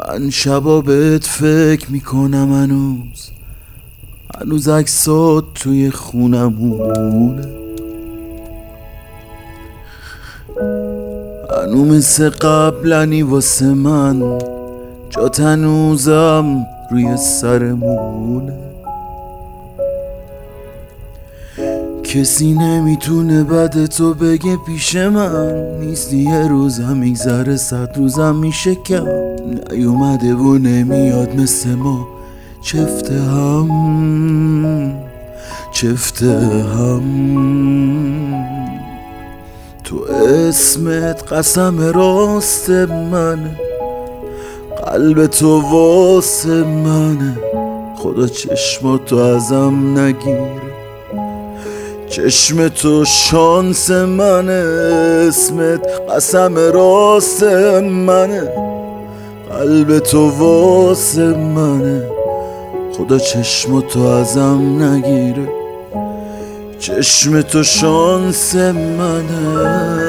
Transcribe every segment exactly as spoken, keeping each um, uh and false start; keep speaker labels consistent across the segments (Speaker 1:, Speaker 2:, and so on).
Speaker 1: من شبا بهت فکر میکنم هنوز هنوز عکسات توی خونمونه، هنو مثل قبلنی واسه من جات هنوزم روی سرمونه. کسی نمیتونه بد تو بگه پیش من، نیستی یه روزم میگذره صد روزم میشه کم. نیومده و نمیاد مثل ما چفته هم چفته هم. تو اسمت قسم راست منه، قلب تو واسه منه، خدا چشماتو ازم نگیره، چشم تو شانس منه، اسمت قسم راست منه، قلب تو واسه منه، خدا چشم تو ازم نگیره، چشم تو شانس منه.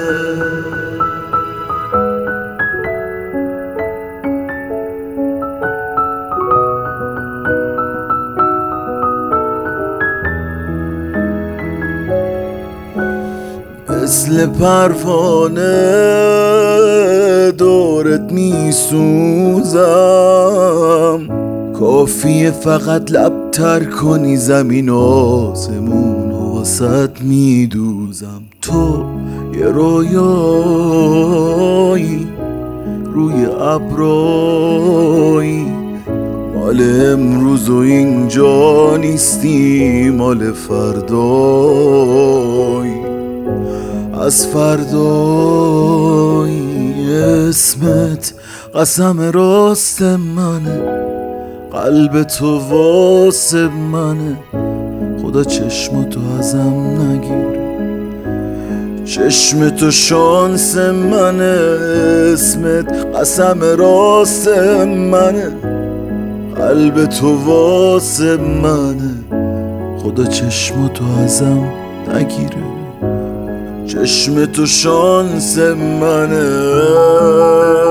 Speaker 1: مثل پروانه دورت میسوزم، کافیه فقط لب تر کنی زمین آسمون و واسط میدوزم. تو یه رویایی روی ابرایی، مال امروز و اینجا نیستی، مال فردایی، از فردایی. اسمت قسم راست منه، قلب تو واسه منه، خدا چشم تو ازم نگیره، چشم تو شانس منه، اسمت قسم راست منه، قلب تو واسه منه، خدا چشم تو ازم نگیره، چشم تو شانس منه.